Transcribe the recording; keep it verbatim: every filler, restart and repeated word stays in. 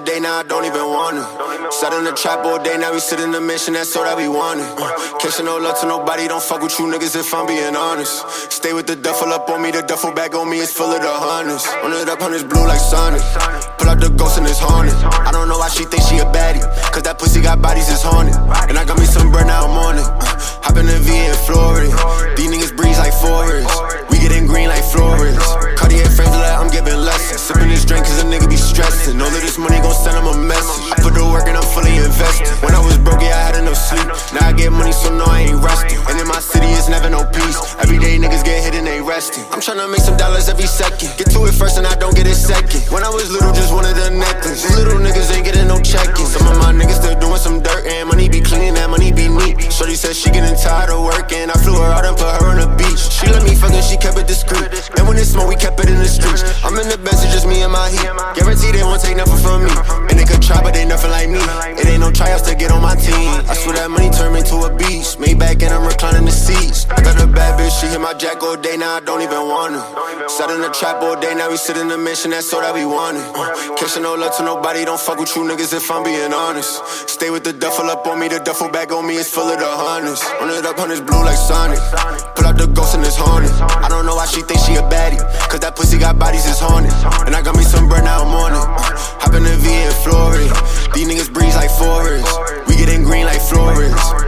day, now I don't even want it. Sat in the trap all day, now we sit in the mission, that's all that we wanted. Uh, Can't show no love to nobody, don't fuck with you niggas if I'm being honest. Stay with the duffel up on me, the duffel bag on me is full of the hundreds. Run it up on his blue like Sonic. Pull out the ghost in his haunted. I don't know why she thinks she a baddie, cause that pussy got bodies, it's haunted. And I got me some bread, now I'm on it. Uh, hop in the V in Florida. These niggas breeze like forests. We getting green like Flores. Cartier frames like I'm giving lessons. Sipping this drink cause a nigga be stressing. Know that this money gon' send him a message. I put the work and I'm fully invested. When I was broke, yeah, I had enough sleep. Now I get money, so no, I ain't resting. And in my city, it's never no peace. Every day niggas get hit and they resting. I'm tryna make some dollars every second. Get to it first and I don't get it second. When I was little, just wanted a necklace. These little niggas ain't getting no check-in. Some of my niggas still doing some dirt and money be cleaning, that money be neat. Shorty said she getting tired of working. I flew her out and put her on the beach. She let me fuck and she kept it discreet. And when it smoke, we kept it in the streets. I'm in the best, it's just me and my heat. Guarantee they won't take nothing from me. And they could try, but they nothing like me. It ain't no tryouts to get on my team. I swear that money turned me to a beast. Maybach and I'm reclining the seats. I got a bad bitch, she hit my jack all day, now I don't even want her. Sat in the trap all day, now we sit in the mission, that's all that we wanted. Uh, Can't show no love to nobody, don't fuck with you niggas if I'm being honest. Stay with the duffel up on me, the duffel bag on me is full of the hundreds. Run it up on his blue like Sonic. Pull out the ghost in his haunted. I don't know why she thinks she a baddie, cause that pussy got bodies, it's haunted. And I got me some bread, now I'm on it. Uh, hop in the V in Florida. These niggas breeze like forests. We getting green like Flores.